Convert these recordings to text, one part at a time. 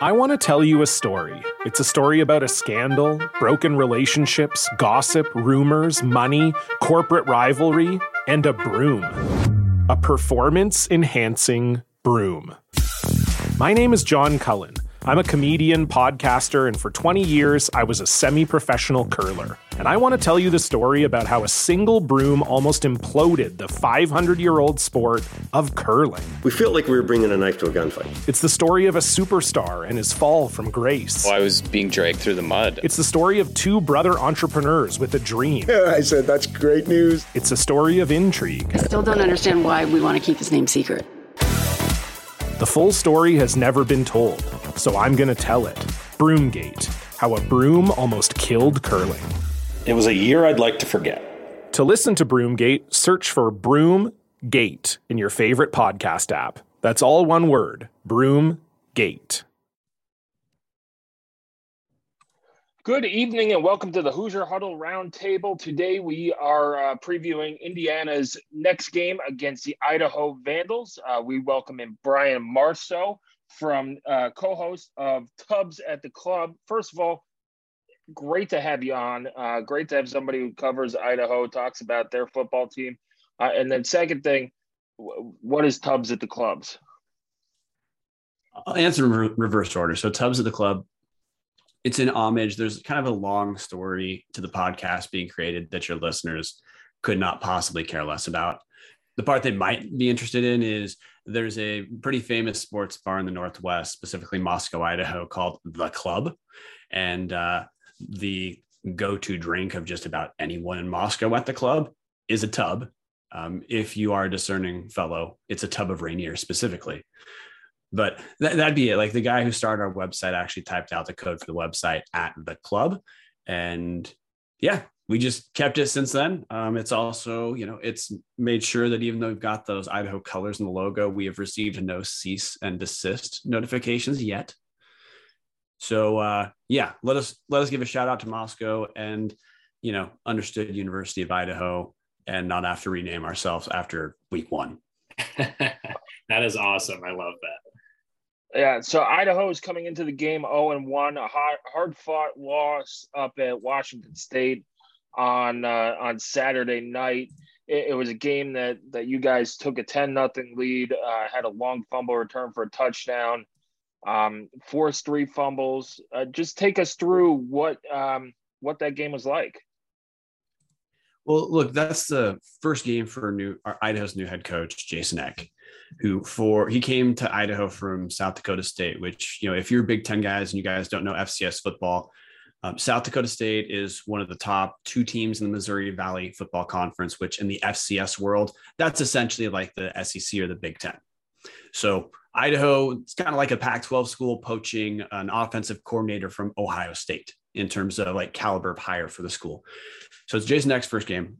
I want to tell you a story. It's a story about a scandal, broken relationships, gossip, rumors, money, corporate rivalry, and a broom. A performance-enhancing broom. My name is John Cullen. I'm a comedian, podcaster, and for 20 years, I was a semi-professional curler. And I want to tell you the story about how a single broom almost imploded the 500-year-old sport of curling. We felt like we were bringing a knife to a gunfight. It's the story of a superstar and his fall from grace. Well, I was being dragged through the mud. It's the story of two brother entrepreneurs with a dream. I said, that's great news. It's a story of intrigue. I still don't understand why we want to keep his name secret. The full story has never been told, so I'm going to tell it. Broomgate, how a broom almost killed curling. It was a year I'd like to forget. To listen to Broomgate, search for Broomgate in your favorite podcast app. That's all one word, Broomgate. Good evening and welcome to the Hoosier Huddle Roundtable. Today we are previewing Indiana's next game against the Idaho Vandals. We welcome in Brian Marceau, from co-host of Tubbs at the Club. First of all, great to have you on. Great to have somebody who covers Idaho, talks about their football team. And then second thing, what is Tubbs at the Clubs? I'll answer in reverse order. So Tubbs at the Club, it's in homage. There's kind of a long story to the podcast being created that your listeners could not possibly care less about. The part they might be interested in is there's a pretty famous sports bar in the Northwest, specifically Moscow, Idaho, called The Club. And the go-to drink of just about anyone in Moscow at the club is a tub. If you are a discerning fellow, it's a tub of Rainier specifically. But that'd be it. Like the guy who started our website actually typed out the code for the website at the club. And yeah, we just kept it since then. It's also, it's made sure that even though we've got those Idaho colors in the logo, we have received no cease and desist notifications yet. So let us give a shout out to Moscow and, Understood University of Idaho, and not have to rename ourselves after week one. That is awesome. I love that. Yeah, so Idaho is coming into the game 0-1, a hard-fought loss up at Washington State on Saturday night. It was a game that you guys took a 10-0 lead, had a long fumble return for a touchdown, forced 3 fumbles. Just take us through what that game was like. Well, look, that's the first game for Idaho's new head coach, Jason Eck, who he came to Idaho from South Dakota State, which, if you're Big Ten guys and you guys don't know FCS football, South Dakota State is one of the top 2 teams in the Missouri Valley Football Conference, which in the FCS world, that's essentially like the SEC or the Big Ten. So Idaho, it's kind of like a Pac-12 school poaching an offensive coordinator from Ohio State in terms of like caliber of hire for the school. So it's Jason Eck's first game.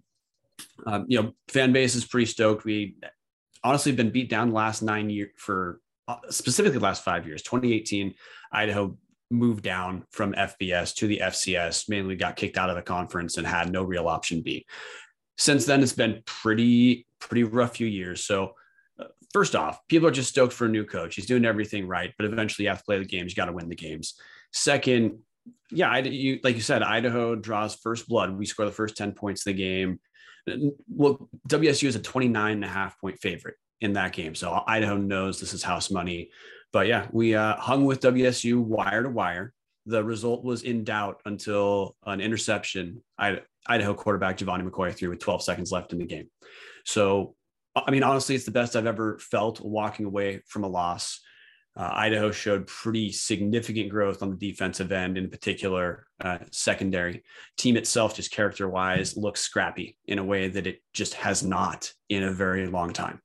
Fan base is pretty stoked. We honestly been beat down the last 9 years for specifically the last 5 years. 2018, Idaho moved down from FBS to the FCS, mainly got kicked out of the conference and had no real option B. Since then, it's been pretty rough few years. So first off, people are just stoked for a new coach. He's doing everything right, but eventually you have to play the games. You got to win the games. Second, like you said, Idaho draws first blood. We score the first 10 points of the game. Well, WSU is a 29.5 point favorite in that game. So Idaho knows this is house money. But yeah, we hung with WSU wire to wire. The result was in doubt until an interception Idaho quarterback Giovanni McCoy threw with 12 seconds left in the game. So, honestly, it's the best I've ever felt walking away from a loss. Idaho showed pretty significant growth on the defensive end, in particular, secondary. Team itself, just character-wise, looks scrappy in a way that it just has not in a very long time.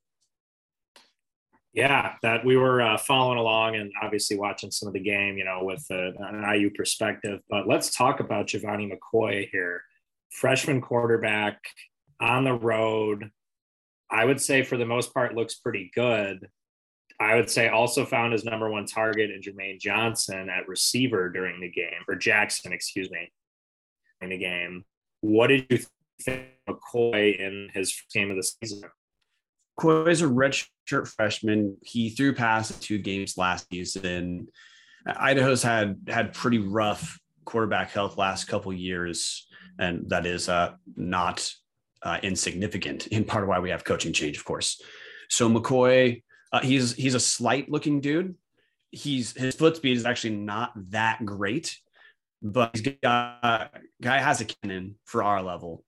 Yeah, that we were following along and obviously watching some of the game, with an IU perspective. But let's talk about Giovanni McCoy here. Freshman quarterback on the road. I would say for the most part looks pretty good. I would say also found his number 1 target in Jermaine Johnson at receiver during the game, or Jackson, in the game. What did you think of McCoy in his first game of the season? McCoy is a redshirt freshman. He threw past 2 games last season. Idaho's had pretty rough quarterback health last couple years, and that is not insignificant in part of why we have coaching change, of course. So McCoy, he's a slight looking dude. His foot speed is actually not that great, but guy has a cannon for our level.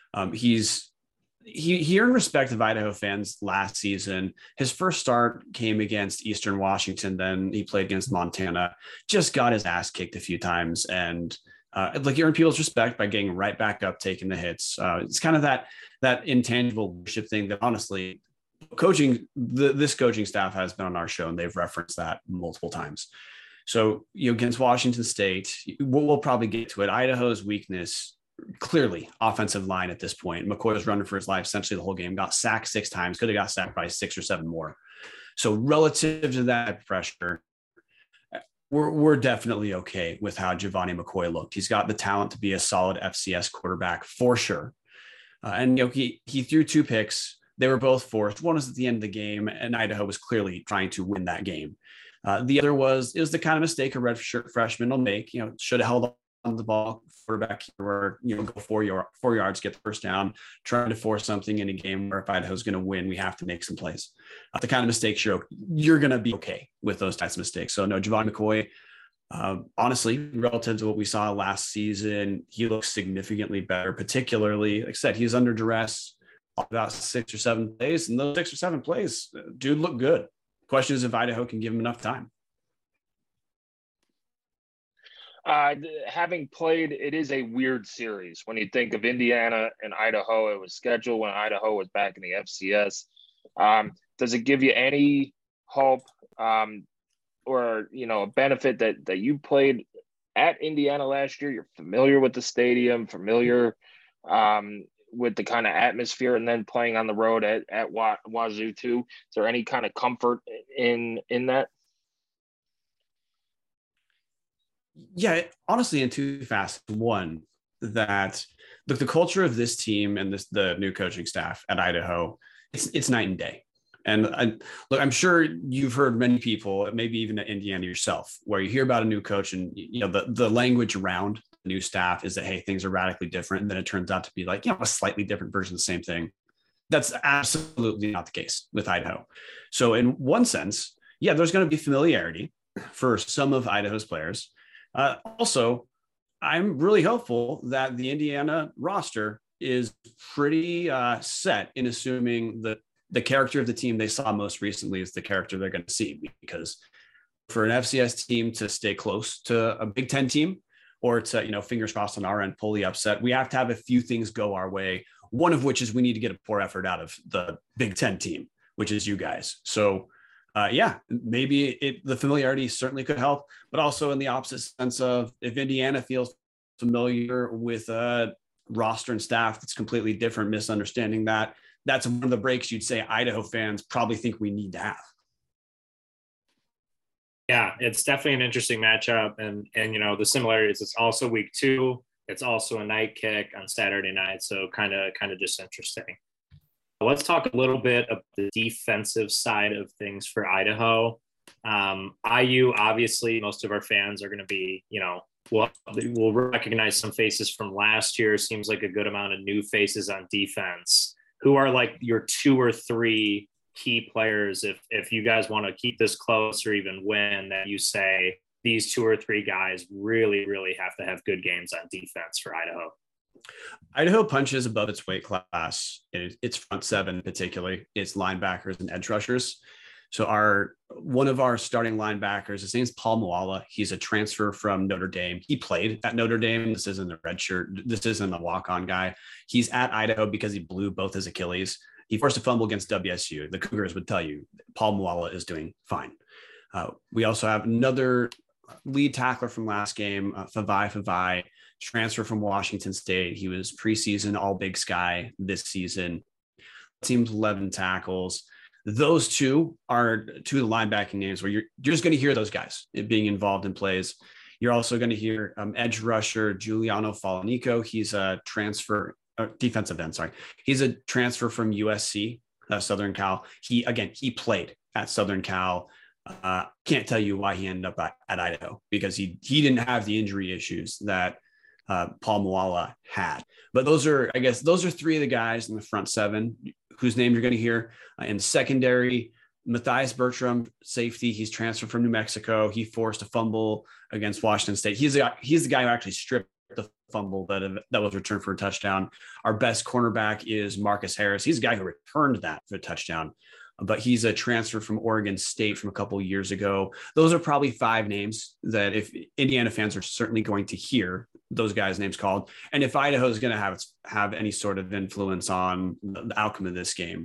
He earned respect of Idaho fans last season. His first start came against Eastern Washington. Then he played against Montana, just got his ass kicked a few times. And he earned people's respect by getting right back up, taking the hits. It's kind of that intangible leadership thing that honestly this coaching staff has been on our show, and they've referenced that multiple times. So, against Washington State, we'll probably get to it. Idaho's weakness, clearly offensive line at this point. McCoy was running for his life essentially the whole game, got sacked 6 times, could have got sacked by 6 or 7 more. So relative to that pressure, we're definitely okay with how Gevani McCoy looked. He's got the talent to be a solid FCS quarterback for sure. And he threw 2 picks. They were both forced. One was at the end of the game, and Idaho was clearly trying to win that game. The other was the kind of mistake a redshirt freshman will make. Should have held on the ball, quarterback where go 4 yards, get the first down, trying to force something in a game where if Idaho's going to win, we have to make some plays. The kind of mistakes you're going to be okay with those types of mistakes. So no, Gevani McCoy, honestly, relative to what we saw last season, he looks significantly better. Particularly, like I said, he's under duress about 6 or 7 plays, and those 6 or 7 plays, dude, look good. Question is if Idaho can give him enough time. Having played, it is a weird series. When you think of Indiana and Idaho, it was scheduled when Idaho was back in the FCS. Does it give you any hope or, a benefit that you played at Indiana last year? You're familiar with the stadium, familiar with the kind of atmosphere, and then playing on the road at Wazoo too. Is there any kind of comfort in that? Yeah, honestly, in 2 facets. One, that the culture of this team and the new coaching staff at Idaho, it's night and day. And I'm sure you've heard many people, maybe even at Indiana yourself, where you hear about a new coach and the language around the new staff is that, hey, things are radically different, and then it turns out to be a slightly different version of the same thing. That's absolutely not the case with Idaho. So in one sense, yeah, there's going to be familiarity for some of Idaho's players. Also, I'm really hopeful that the Indiana roster is pretty set in assuming that the character of the team they saw most recently is the character they're going to see, because for an FCS team to stay close to a Big Ten team, or to, fingers crossed on our end, pull the upset, we have to have a few things go our way. One of which is we need to get a poor effort out of the Big Ten team, which is you guys. So maybe the familiarity certainly could help, but also in the opposite sense of if Indiana feels familiar with a roster and staff that's completely different, misunderstanding that's one of the breaks you'd say Idaho fans probably think we need to have. Yeah, it's definitely an interesting matchup. And the similarities, it's also week 2. It's also a night kick on Saturday night. So kind of just interesting. Let's talk a little bit of the defensive side of things for Idaho. IU, obviously, most of our fans are going to be, we'll recognize some faces from last year. Seems like a good amount of new faces on defense. Who are like your 2 or 3 key players, if you guys want to keep this close or even win, that you say these 2 or 3 guys really, really have to have good games on defense for Idaho? Idaho punches above its weight class. Its front 7, particularly its linebackers and edge rushers. So one of our starting linebackers, his name's Paul Moala. He's a transfer from Notre Dame. He played at Notre Dame. This isn't a redshirt. This isn't a walk-on guy. He's at Idaho because he blew both his Achilles. He forced a fumble against WSU. The Cougars would tell you Paul Moala is doing fine. We also have another lead tackler from last game, Favai, transfer from Washington State. He was preseason All Big Sky this season. Teams 11 tackles. Those 2 are 2 of the linebacking names where you're just going to hear those guys being involved in plays. You're also going to hear edge rusher Giuliano Falanico. He's a defensive end. Sorry. He's a transfer from USC, Southern Cal. He played at Southern Cal. Can't tell you why he ended up at Idaho, because he didn't have the injury issues that Paul Moala had. But those are three of the guys in the front seven whose name you're going to hear. In the secondary, Matthias Bertram, safety. He's transferred from New Mexico. He forced a fumble against Washington State. He's the guy who actually stripped the fumble that was returned for a touchdown. Our best cornerback is Marcus Harris. He's the guy who returned that for a touchdown, but he's a transfer from Oregon State from a couple of years ago. Those are probably five names that if Indiana fans are certainly going to hear those guys' names called. And if Idaho is going to have any sort of influence on the outcome of this game,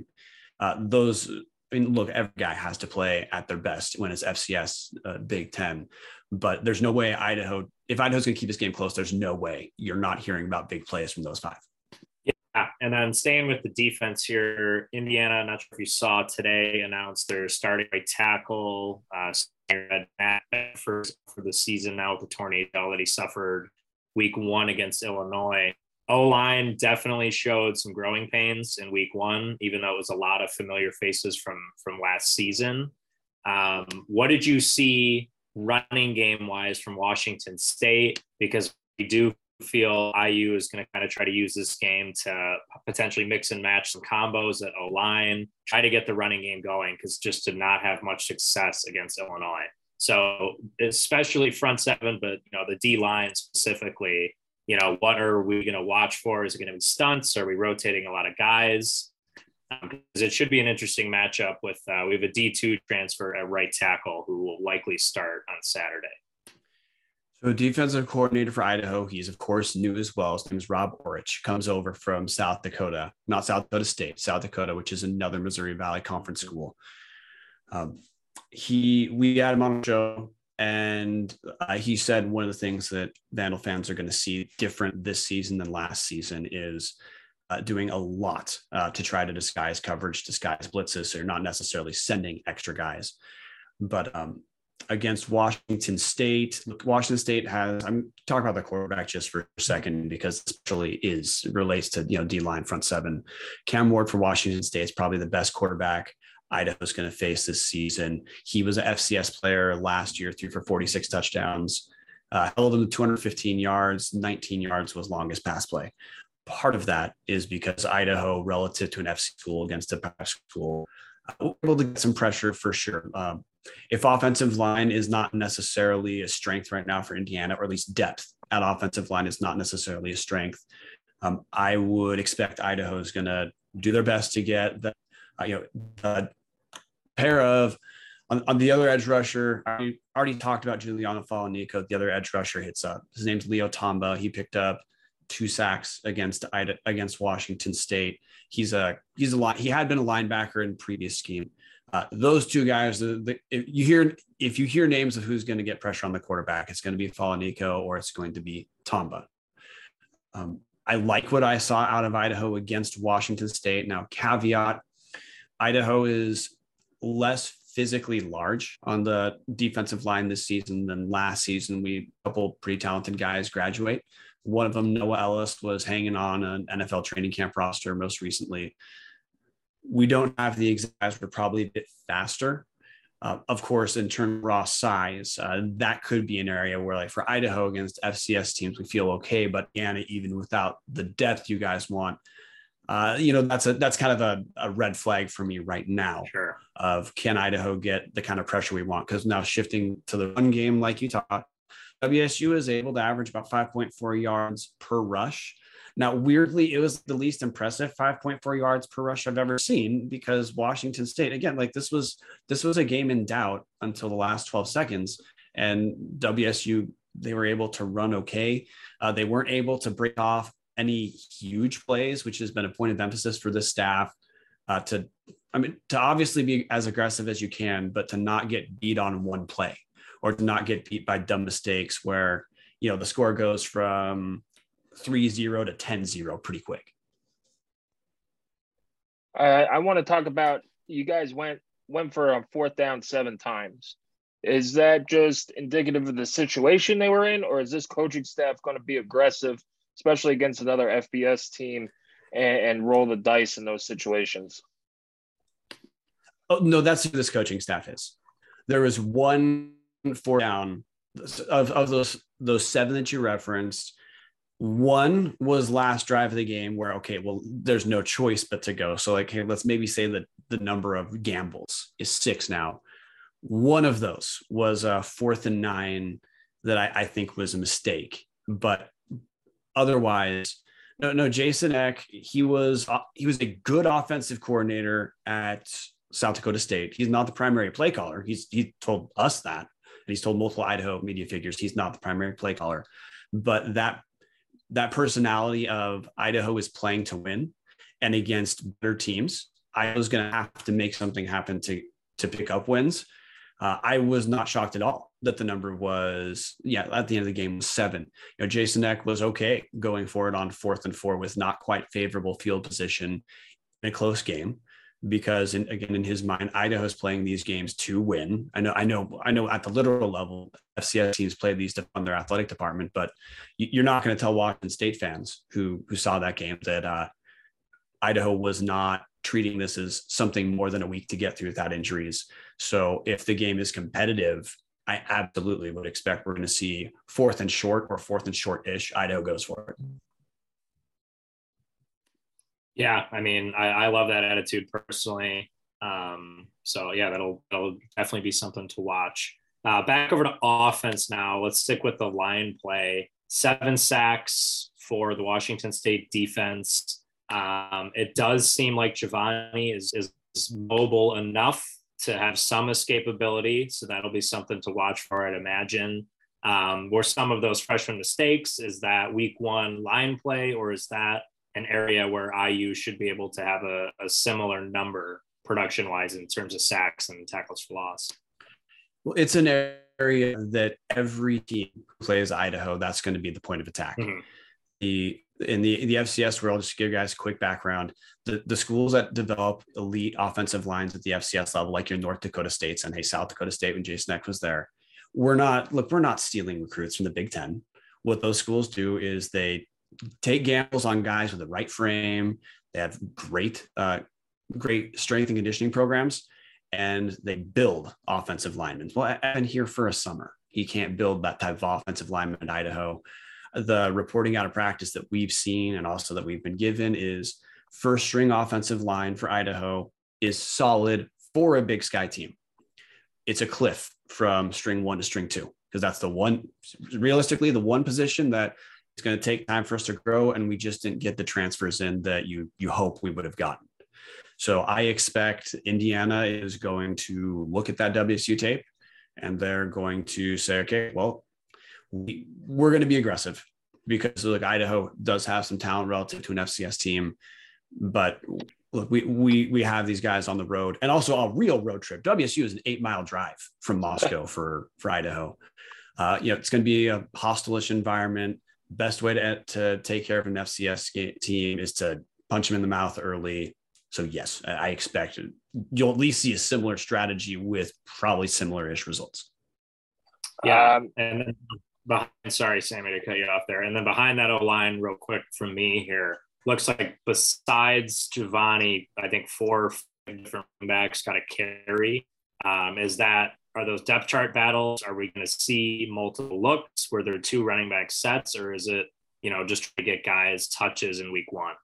look, every guy has to play at their best when it's FCS Big Ten, but there's no way if Idaho's going to keep this game close, there's no way you're not hearing about big plays from those five. Yeah, and then staying with the defense here, Indiana, not sure if you saw today, announced their starting right tackle for the season now with the torn ACL that he suffered week 1 against Illinois. O-line definitely showed some growing pains in week 1, even though it was a lot of familiar faces from last season. What did you see running game wise from Washington State? Because we do feel IU is going to kind of try to use this game to potentially mix and match some combos at O-line, try to get the running game going, because just did not have much success against Illinois. So especially front seven, but the D-line specifically, what are we going to watch for? Is it going to be stunts? Are we rotating a lot of guys? Because it should be an interesting matchup with we have a D2 transfer at right tackle who will likely start on Saturday. So defensive coordinator for Idaho, he's of course new as well. His name is Rob Orich, comes over from South Dakota, not South Dakota State, South Dakota, which is another Missouri Valley Conference school. We had him on the show, and he said one of the things that Vandal fans are going to see different this season than last season is doing a lot to try to disguise coverage, disguise blitzes. So you're not necessarily sending extra guys, but against Washington State has, I'm talking about the quarterback just for a second, because especially relates to, D-line front seven. Cam Ward for Washington State is probably the best quarterback Idaho's going to face this season. He was an FCS player last year, threw for 46 touchdowns, held him to 215 yards, 19 yards was longest pass play. Part of that is because Idaho, relative to an FC school against a PAC school, able to get some pressure for sure. If offensive line is not necessarily a strength right now for Indiana, or at least depth at offensive line is not necessarily a strength, I would expect Idaho is going to do their best to get the pair of on the other edge rusher. I already talked about Giuliano Falanico. The other edge rusher hits up. His name's Leo Tamba. He picked up 2 sacks against Washington State. He had been a linebacker in previous scheme. Those two guys, if you hear names of who's going to get pressure on the quarterback, it's going to be Falanico or it's going to be Tamba. I like what I saw out of Idaho against Washington State. Now, caveat, Idaho is less physically large on the defensive line this season than last season. We had a couple pretty talented guys graduate. One of them, Noah Ellis, was hanging on an NFL training camp roster most recently. We don't have the exact guys. We're probably a bit faster. Of course, in terms of raw size, that could be an area where, like for Idaho against FCS teams, we feel okay. But Anna, even without the depth you guys want, that's kind of a red flag for me right now. Sure. Of can Idaho get the kind of pressure we want? Because now shifting to the run game, like you taught, WSU is able to average about 5.4 yards per rush. Now, weirdly, it was the least impressive 5.4 yards per rush I've ever seen, because Washington State, again, like this was a game in doubt until the last 12 seconds. And WSU, they were able to run okay. They weren't able to break off any huge plays, which has been a point of emphasis for this staff, to obviously be as aggressive as you can, but to not get beat on one play or to not get beat by dumb mistakes where, the score goes from 3-0 to 10-0 pretty quick. I want to talk about, you guys went for a 4th down 7 times. Is that just indicative of the situation they were in, or is this coaching staff going to be aggressive, especially against another FBS team, and roll the dice in those situations? Oh, no, that's who this coaching staff is. there was one fourth down of those 7 that you referenced. One was last drive of the game where, okay, well, there's no choice but to go. So like, hey, let's maybe say that the number of gambles is 6 now. One of those was a 4th and 9 that I think was a mistake, but otherwise, no, Jason Eck, he was a good offensive coordinator at South Dakota State. He's not the primary play caller. He told us that, and he's told multiple Idaho media figures he's not the primary play caller. But that personality of Idaho is playing to win, and against better teams, Idaho's going to have to make something happen to pick up wins. I was not shocked at all that the number was, at the end of the game was 7. Jason Eck was okay going forward on 4th and 4 with not quite favorable field position in a close game, because in his mind, Idaho's playing these games to win. I know at the literal level, FCS teams play these to fund their athletic department, but you're not going to tell Washington State fans who saw that game that Idaho was not treating this as something more than a week to get through without injuries. So if the game is competitive, I absolutely would expect we're going to see 4th and short or 4th and short-ish. Idaho goes for it. Yeah, I mean, I love that attitude personally. So yeah, that'll definitely be something to watch. Back over to offense now. Let's stick with the line play. 7 sacks for the Washington State defense. It does seem like Jivani is mobile enough to have some escapability. So that'll be something to watch for, I'd imagine. Were some of those freshman mistakes? Is that week 1 line play, or is that an area where IU should be able to have a similar number production wise in terms of sacks and tackles for loss? Well, it's an area that every team who plays Idaho, that's going to be the point of attack. Mm-hmm. In the FCS world, just to give you guys a quick background, the schools that develop elite offensive lines at the FCS level, like your North Dakota States and South Dakota State when Jason Eck was there, we're not stealing recruits from the Big Ten. What those schools do is they take gambles on guys with the right frame. They have great strength and conditioning programs, and they build offensive linemen. Well, I've been here for a summer. He can't build that type of offensive lineman in Idaho. The reporting out of practice that we've seen and also that we've been given is first string offensive line for Idaho is solid for a Big Sky team. It's a cliff from string 1 to string 2, because that's the one position that it's going to take time for us to grow, and we just didn't get the transfers in that you hope we would have gotten. So I expect Indiana is going to look at that WSU tape, and they're going to say, okay, well, we're going to be aggressive, because look, Idaho does have some talent relative to an FCS team, but look, we have these guys on the road, and also a real road trip. WSU is an 8-mile drive from Moscow for Idaho. It's going to be a hostile-ish environment. Best way to take care of an FCS team is to punch them in the mouth early. So yes, I expect you'll at least see a similar strategy with probably similar-ish results. Yeah, and sorry, Sammy, to cut you off there. And then behind that O-line, real quick from me here, looks like besides Jivani, I think 4 or 5 different backs got a carry. Are those depth chart battles? Are we going to see multiple looks where there are 2 running back sets, or is it, just to get guys touches in week 1?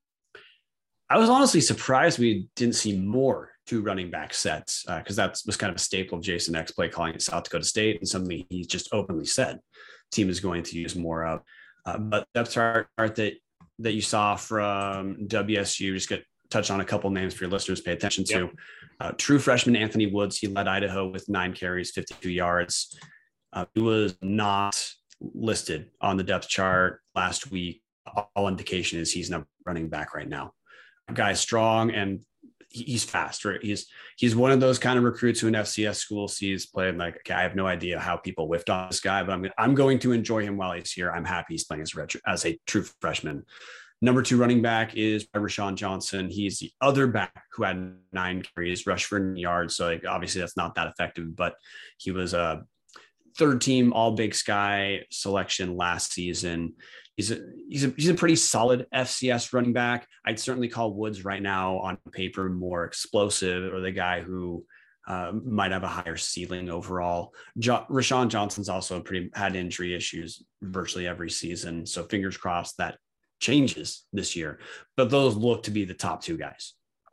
I was honestly surprised we didn't see more 2 running back sets, because that was kind of a staple of Jason Eck's play calling at South Dakota State, and something he just openly said team is going to use more of. But depth chart that you saw from WSU, just get touch on a couple names for your listeners to pay attention to. Yep. True freshman Anthony Woods, he led Idaho with 9 carries, 52 yards. He was not listed on the depth chart last week. All indication is he's not running back right now. Guy's strong and he's fast, right? He's one of those kind of recruits who an FCS school sees playing like, okay, I have no idea how people whiffed on this guy, but I'm going to enjoy him while he's here. I'm happy he's playing as a true freshman. Number 2 running back is Rashawn Johnson. He's the other back who had 9 carries, rushed for 9 yards. So obviously that's not that effective, but he was a 3rd team all Big Sky selection last season. He's a pretty solid FCS running back. I'd certainly call Woods right now on paper more explosive, or the guy who might have a higher ceiling overall. Rashawn Johnson's also had injury issues virtually every season. So fingers crossed that changes this year. But those look to be the top two guys.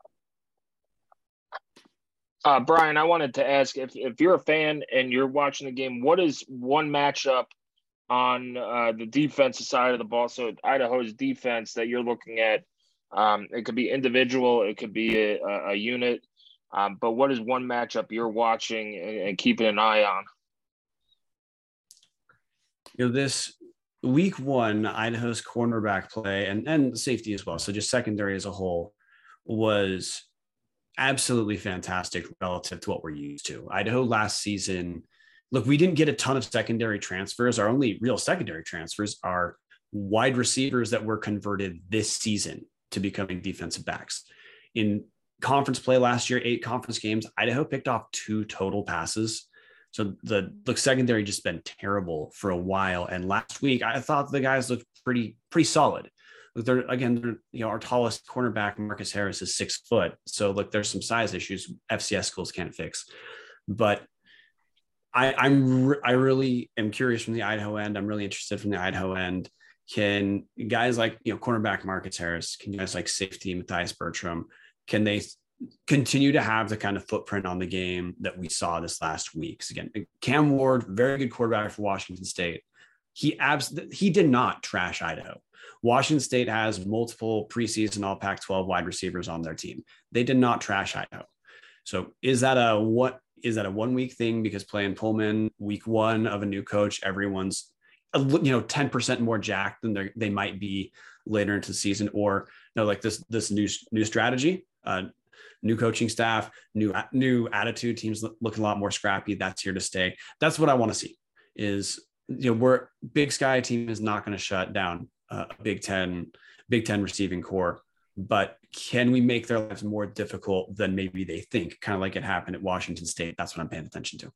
Brian, I wanted to ask if you're a fan and you're watching the game, what is one matchup on the defensive side of the ball? So Idaho's defense that you're looking at, it could be individual, it could be a unit. But what is one matchup you're watching and keeping an eye on? This week one, Idaho's cornerback play and safety as well, so just secondary as a whole, was absolutely fantastic relative to what we're used to. Idaho last season, look, we didn't get a ton of secondary transfers. Our only real secondary transfers are wide receivers that were converted this season to becoming defensive backs. In conference play last year, 8 conference games, Idaho picked off 2 total passes. So the secondary just been terrible for a while. And last week, I thought the guys looked pretty solid. They're our tallest cornerback, Marcus Harris, is 6 foot. So look, there's some size issues FCS schools can't fix. But I really am curious from the Idaho end. I'm really interested from the Idaho end. Can guys like cornerback Marcus Harris, can guys like safety Matthias Bertram, can they continue to have the kind of footprint on the game that we saw this last week? So again, Cam Ward, very good quarterback for Washington State. He did not trash Idaho. Washington State has multiple preseason all Pac-12 wide receivers on their team. They did not trash Idaho. So is that a 1 week thing because playing Pullman week one of a new coach, everyone's 10% more jacked than they might be later into the season? Or no, like this new strategy, new coaching staff, new attitude, teams looking a lot more scrappy. That's here to stay. That's what I want to see. Is we're Big Sky team is not going to shut down a Big Ten receiving core, but can we make their lives more difficult than maybe they think? Kind of like it happened at Washington State. That's what I'm paying attention to.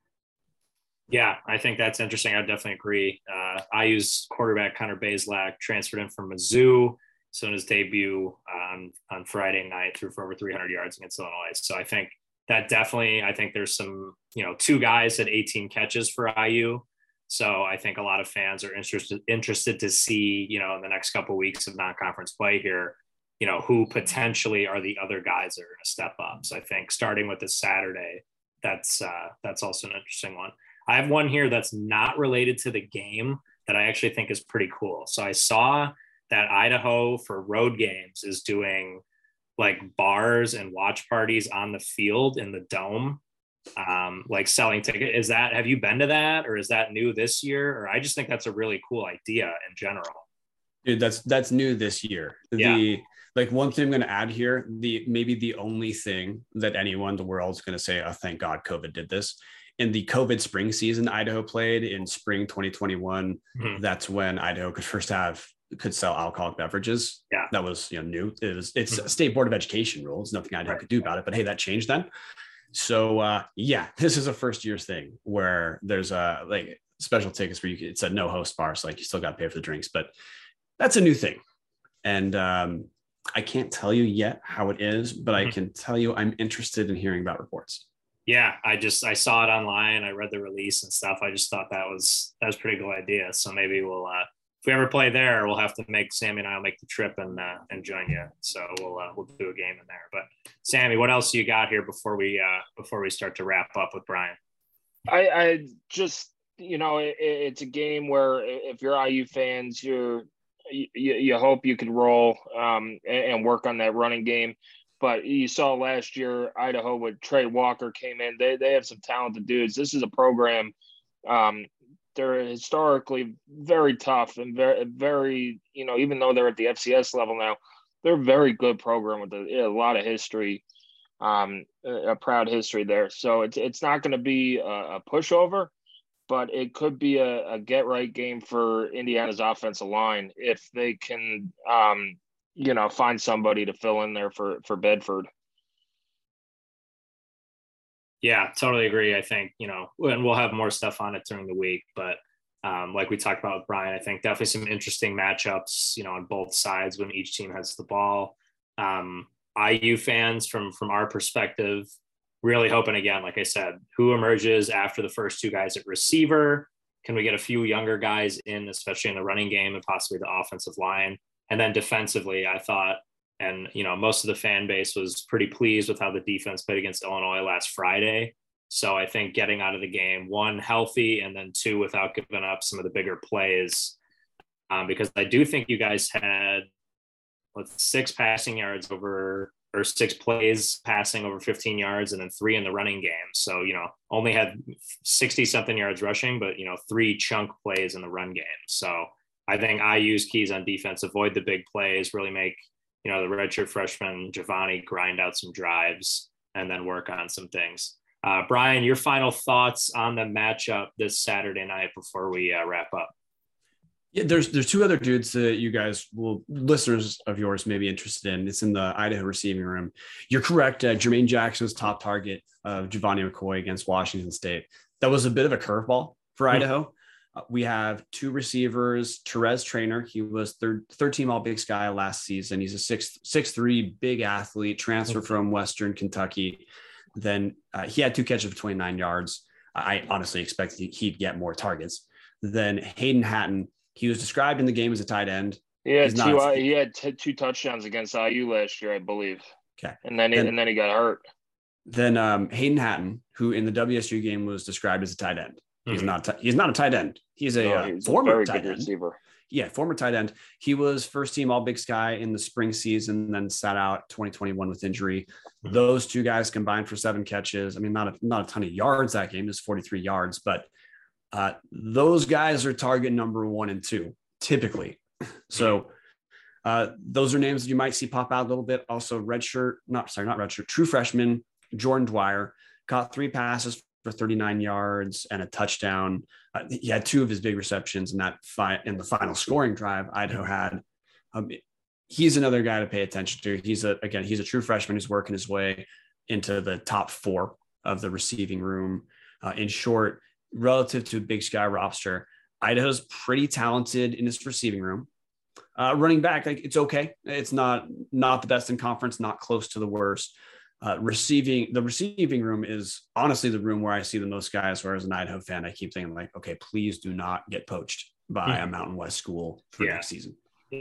Yeah, I think that's interesting. I definitely agree. IU's quarterback Connor Bazelak transferred in from Mizzou, so in his debut on Friday night, threw for over 300 yards against Illinois. So I think there's some 2 guys at 18 catches for IU. So I think a lot of fans are interested to see, in the next couple of weeks of non-conference play here, who potentially are the other guys that are going to step up. So I think starting with this Saturday, that's also an interesting one. I have one here that's not related to the game that I actually think is pretty cool. So I saw that Idaho for road games is doing like bars and watch parties on the field in the dome. Like selling tickets. Have you been to that, or is that new this year? Or I just think that's a really cool idea in general. Dude, that's new this year. Yeah. One thing I'm going to add here, maybe the only thing that anyone in the world is going to say, oh, thank God COVID did this. In the COVID spring season Idaho played in spring 2021, that's when Idaho could sell alcoholic beverages. Yeah. That was new. It's a state board of education rule. There's nothing Idaho could do about it. But hey, that changed then. So this is a first year thing where there's special tickets where it's a no host bar. So you still got to pay for the drinks, but that's a new thing. And I can't tell you yet how it is, but I can tell you I'm interested in hearing about reports. Yeah. I saw it online. I read the release and stuff. I just thought that was a pretty cool idea. So maybe we'll, if we ever play there, we'll have to Sammy and I'll make the trip and join you. So we'll do a game in there. But Sammy, what else you got here before we start to wrap up with Brian? I just it's a game where if you're IU fans, you hope you could roll and work on that running game. But you saw last year Idaho with Trey Walker came in. They have some talented dudes. This is a program. They're historically very tough and very, very, even though they're at the FCS level now, they're a very good program with a lot of history, a proud history there. So it's not going to be a pushover, but it could be a get right game for Indiana's offensive line if they can, find somebody to fill in there for Bedford. Yeah, totally agree. I think, and we'll have more stuff on it during the week, but like we talked about with Brian, I think definitely some interesting matchups, on both sides when each team has the ball. IU fans from our perspective, really hoping again, like I said, who emerges after the first two guys at receiver? Can we get a few younger guys in, especially in the running game and possibly the offensive line? And then defensively, I thought, and most of the fan base was pretty pleased with how the defense played against Illinois last Friday. So I think getting out of the game, one, healthy, and then two, without giving up some of the bigger plays, because I do think you guys had 6 passing yards over, or 6 plays passing over 15 yards, and then 3 in the running game. So, only had 60 something yards rushing, but 3 chunk plays in the run game. So I think IU's keys on defense, avoid the big plays, really make, the redshirt freshman Giovanni grind out some drives and then work on some things. Brian, your final thoughts on the matchup this Saturday night before we wrap up. Yeah, there's 2 other dudes that you guys listeners of yours may be interested in. It's in the Idaho receiving room. You're correct. Jermaine Jackson was top target of Giovanni McCoy against Washington State. That was a bit of a curveball for Idaho. We have 2 receivers. Therese Trainer, he was third team All Big Sky last season. He's a 6'3" big athlete, transfer from Western Kentucky. Then he had 2 catches for 29 yards. I honestly expected he'd get more targets. Then Hayden Hatton, he was described in the game as a tight end. He had 2 touchdowns against IU last year, I believe. Okay. And then he got hurt. Then Hayden Hatton, who in the WSU game was described as a tight end. He's not a tight end. He's a former tight end. Receiver. Yeah, former tight end. He was first team All Big Sky in the spring season, then sat out 2021 with injury. Mm-hmm. Those 2 guys combined for 7 catches. I mean, not a ton of yards that game, just 43 yards, but those guys are target number 1 and 2 typically. So those are names that you might see pop out a little bit. Also true freshman Jordan Dwyer caught 3 passes for 39 yards and a touchdown. He had 2 of his big receptions in the final scoring drive Idaho had. He's another guy to pay attention to. He's a true freshman who's working his way into the top 4 of the receiving room. In short, relative to Big Sky roster, Idaho's pretty talented in its receiving room. Running back, it's okay. It's not the best in conference, not close to the worst. The receiving room is honestly the room where I see the most guys, where as an Idaho fan, I keep thinking okay, please do not get poached by a Mountain West school for next season.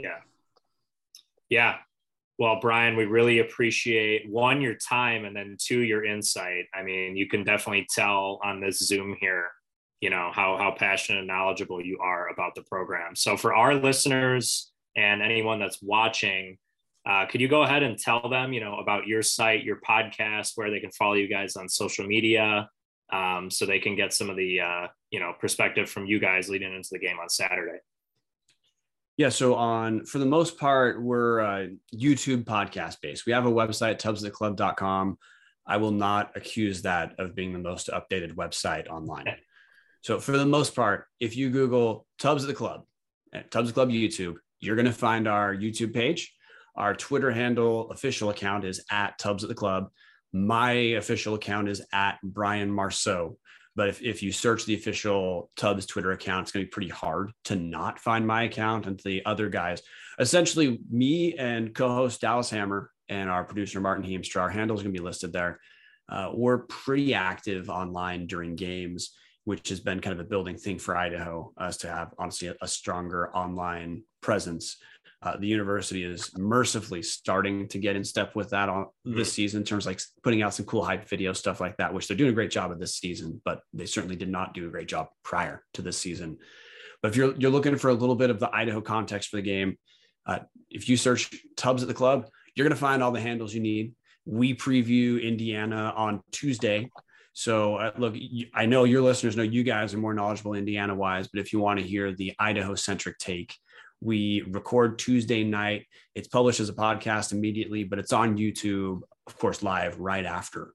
Yeah. Well, Brian, we really appreciate 1, your time, and then 2, your insight. I mean, you can definitely tell on this Zoom here, how passionate and knowledgeable you are about the program. So for our listeners and anyone that's watching, could you go ahead and tell them, about your site, your podcast, where they can follow you guys on social media, so they can get some of the, perspective from you guys leading into the game on Saturday? Yeah. So for the most part, we're YouTube podcast based. We have a website, tubsoftheclub.com. I will not accuse that of being the most updated website online. So for the most part, if you Google Tubs of the Club and Tubs of the Club YouTube, you're going to find our YouTube page. Our Twitter handle official account is at Tubs of the Club. My official account is at Brian Marceau. But if you search the official Tubs Twitter account, it's going to be pretty hard to not find my account and the other guys. Essentially, me and co-host Dallas Hammer and our producer Martin Heemstra, our handles are going to be listed there. We're pretty active online during games, which has been kind of a building thing for Idaho, us to have, honestly, a stronger online presence. The university is mercifully starting to get in step with that on this season in terms of putting out some cool hype video stuff like that, which they're doing a great job of this season, but they certainly did not do a great job prior to this season. But if you're looking for a little bit of the Idaho context for the game, if you search Tubs at the Club, you're going to find all the handles you need. We preview Indiana on Tuesday. So look, I know your listeners know you guys are more knowledgeable Indiana wise, but if you want to hear the Idaho centric take, we record Tuesday night. It's published as a podcast immediately, but it's on YouTube, of course, live right after.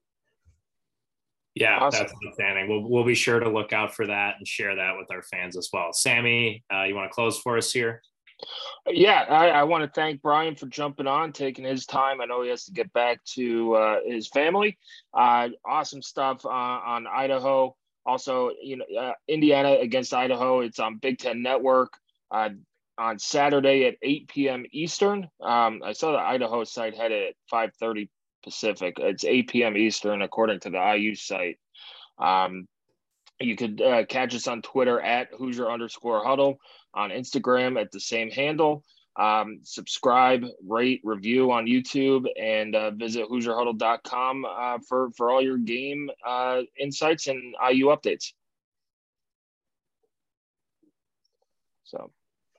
Yeah, awesome. That's outstanding. We'll be sure to look out for that and share that with our fans as well. Sammy, you want to close for us here? Yeah, I want to thank Brian for jumping on, taking his time. I know he has to get back to his family. Awesome stuff on Idaho. Also, Indiana against Idaho. It's on Big Ten Network on Saturday at 8 p.m. Eastern. I saw the Idaho site had it at 5:30 Pacific. It's 8 p.m. Eastern, according to the IU site. You could catch us on Twitter at Hoosier_Huddle, on Instagram at the same handle. Subscribe, rate, review on YouTube, and visit HoosierHuddle.com for all your game insights and IU updates. So.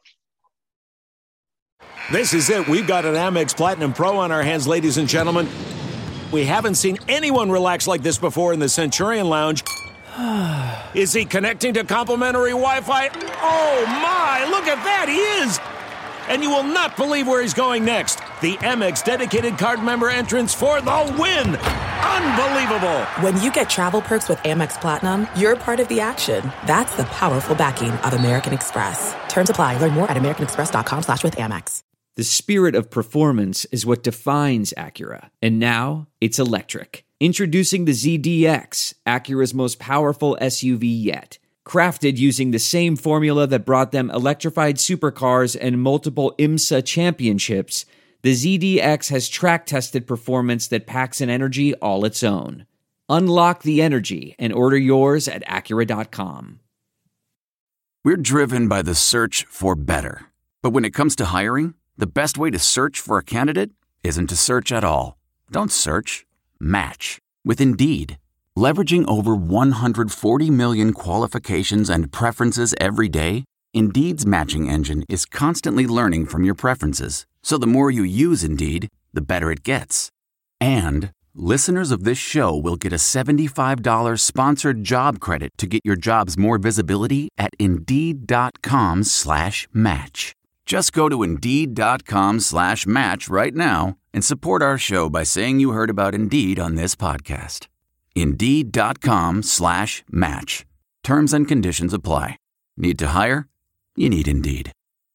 This is it. We've got an Amex Platinum Pro on our hands, ladies and gentlemen. We haven't seen anyone relax like this before in the Centurion Lounge. Is he connecting to complimentary Wi-Fi? Oh, my. Look at that. He is. And you will not believe where he's going next. The Amex dedicated card member entrance for the win. Unbelievable. When you get travel perks with Amex Platinum, you're part of the action. That's the powerful backing of American Express. Terms apply. Learn more at americanexpress.com/withAmex. The spirit of performance is what defines Acura. And now it's electric. Introducing the ZDX, Acura's most powerful SUV yet. Crafted using the same formula that brought them electrified supercars and multiple IMSA championships, the ZDX has track-tested performance that packs an energy all its own. Unlock the energy and order yours at Acura.com. We're driven by the search for better. But when it comes to hiring, the best way to search for a candidate isn't to search at all. Don't search. Match with Indeed. Leveraging over 140 million qualifications and preferences every day, Indeed's matching engine is constantly learning from your preferences. So the more you use Indeed, the better it gets. And listeners of this show will get a $75 sponsored job credit to get your jobs more visibility at Indeed.com/match. Just go to Indeed.com/match right now and support our show by saying you heard about Indeed on this podcast. Indeed.com/match. Terms and conditions apply. Need to hire? You need Indeed.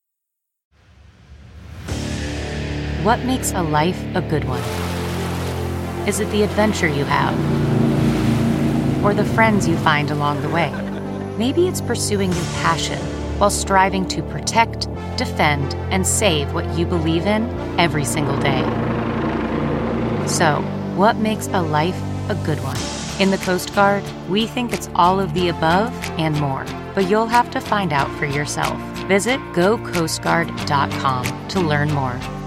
What makes a life a good one? Is it the adventure you have? Or the friends you find along the way? Maybe it's pursuing your passion while striving to protect, defend, and save what you believe in every single day. So, what makes a life a good one? In the Coast Guard, we think it's all of the above and more, but you'll have to find out for yourself. Visit GoCoastGuard.com to learn more.